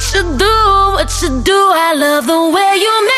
what you do, I love the way you make